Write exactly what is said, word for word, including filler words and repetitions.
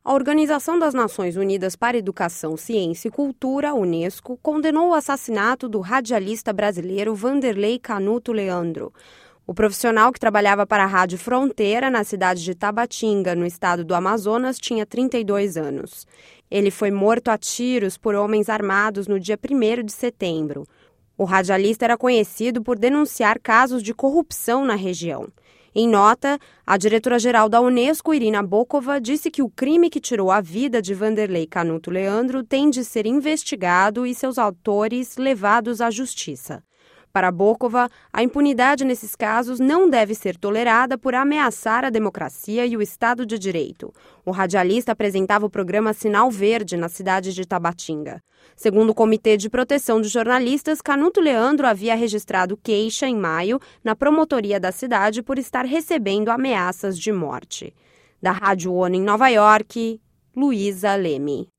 A Organização das Nações Unidas para Educação, Ciência e Cultura, a Unesco, condenou o assassinato do radialista brasileiro Vanderlei Canuto Leandro. O profissional que trabalhava para a Rádio Fronteira, na cidade de Tabatinga, no estado do Amazonas, tinha trinta e dois anos. Ele foi morto a tiros por homens armados no dia primeiro de setembro. O radialista era conhecido por denunciar casos de corrupção na região. Em nota, a diretora-geral da Unesco, Irina Bokova, disse que o crime que tirou a vida de Vanderlei Canuto Leandro tem de ser investigado e seus autores levados à justiça. Para Bokova, a impunidade nesses casos não deve ser tolerada por ameaçar a democracia e o Estado de Direito. O radialista apresentava o programa Sinal Verde na cidade de Tabatinga. Segundo o Comitê de Proteção de Jornalistas, Canuto Leandro havia registrado queixa em maio na promotoria da cidade por estar recebendo ameaças de morte. Da Rádio ONU em Nova York, Luísa Leme.